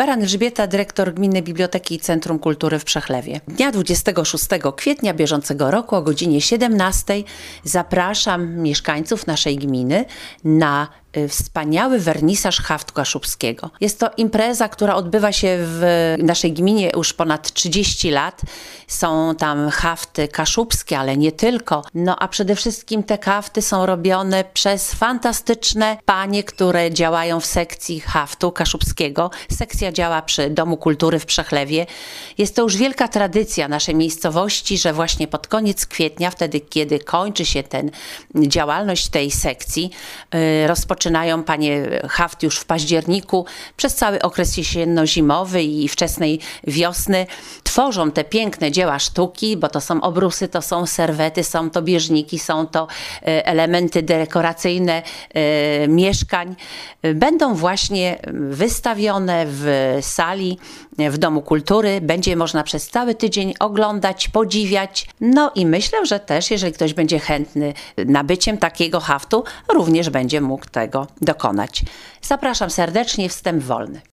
Baran Elżbieta, dyrektor Gminnej Biblioteki i Centrum Kultury w Przechlewie. Dnia 26 kwietnia bieżącego roku o godzinie 17 zapraszam mieszkańców naszej gminy na wspaniały wernisaż haftu kaszubskiego. Jest to impreza, która odbywa się w naszej gminie już ponad 30 lat. Są tam hafty kaszubskie, ale nie tylko. A przede wszystkim te hafty są robione przez fantastyczne panie, które działają w sekcji haftu kaszubskiego. Sekcja działa przy Domu Kultury w Przechlewie. Jest to już wielka tradycja naszej miejscowości, że właśnie pod koniec kwietnia, wtedy kiedy kończy się działalność tej sekcji, rozpoczynają panie haft już w październiku, przez cały okres jesienno-zimowy i wczesnej wiosny. Tworzą te piękne dzieła sztuki, bo to są obrusy, to są serwety, są to bieżniki, są to elementy dekoracyjne mieszkań. Będą właśnie wystawione w sali w Domu Kultury. Będzie można przez cały tydzień oglądać, podziwiać. I myślę, że też jeżeli ktoś będzie chętny nabyciem takiego haftu, również będzie mógł tego dokonać. Zapraszam serdecznie, wstęp wolny.